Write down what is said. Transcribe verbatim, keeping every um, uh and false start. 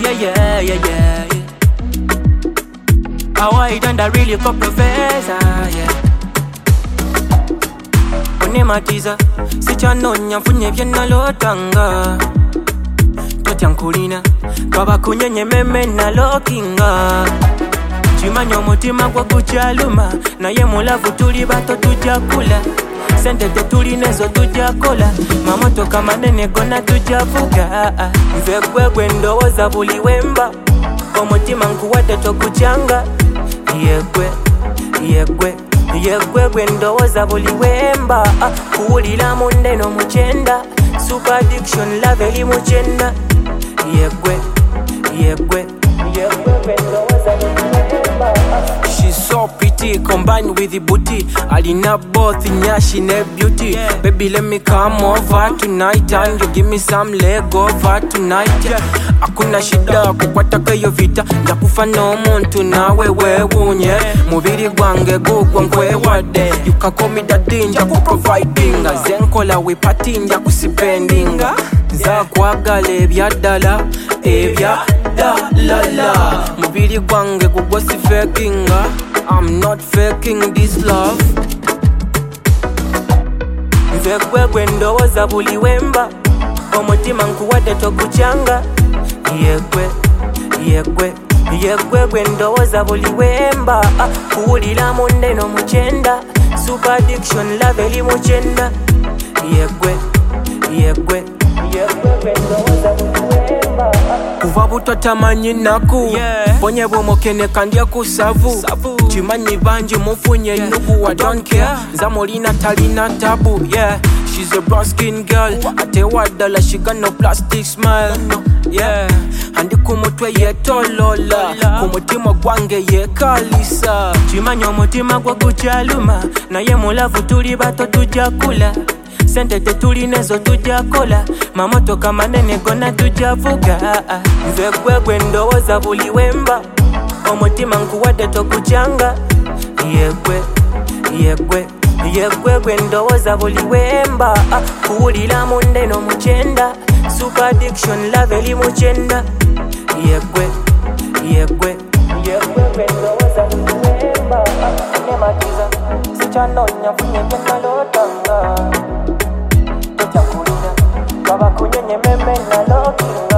yeah, yeah, yeah, yeah, yeah. How I done that really got professor, yeah. Onematiza, sichanonya funye vyena lotanga. Totyankulina, kaba kunyenye meme na lokinga. Chimanyo mutima kwa kuchaluma, na ye mulavu tuli bato tujakula. Sente tetuli nezo tujakola, mamoto kama nene gona tujavuga. Nze kwe kwe ndowoza buli wemba, omutima nkuwate tokuchanga. Yekwe, yekwe, yekwe kwe ndowoza buli wemba, kuwulila munde no muchenda. Super addiction love eli muchenda. Yekwe, yekwe, yekwe kwe ndowoza buli wemba. She's so pretty, combined with the booty. Alina both nyashi ne beauty, yeah. Baby let me come over tonight, and you give me some leg over tonight, yeah. Akuna shida kukwata kayo vita, ndakufa no muntu nawe wewunye. Mubiri gwange gugwa nkwewade, you can call me daddy njaku providinga. Zenkola we party njaku sipendinga. Za kwagala ebyaddala, ebyaddala. Mubiri gwange gugwa si fakinga, I'm not faking this love. Nze kwe kwe ndowoza buli wemba, omutima nkuwate tokuchanga. Yekwe, yekwe, yekwe kwe ndowoza buli wemba, kuwulila munde no muchenda. Super addiction love eli muchenda. Yekwe, yekwe, yekwe kwe ndowoza buli wemba. Kuva buto tamanyi naku, yeah. Ponye bwomokene kandya kusavu, chimanyi banji mufunye nuku wa don't care. Zamolina talina tabu, yeah. She's a brown skin girl, ate wadala she got no plastic smile, yeah. Handi kumutwe ye tolola, kumutima gwange ye kalisa. Chimanyi omutima gwa kuchaluma, na ye mulavu tuli bato tujakula. Sente tetuli nezo tujakola, mamoto kama nene gona tujavuga. Nze kwe kwe ndowoza buli wemba, omutima nkuwate tokuchanga. Yekwe, yekwe, yekwe kwe ndowoza buli wemba, kuwulila munde no muchenda. Super addiction love eli muchenda. Yekwe, yekwe, yekwe kwe ndowoza buli wemba. Onematiza, sichanonya funye vyena lotanga. Totyankulina, kaba kunyenye meme na lokinga.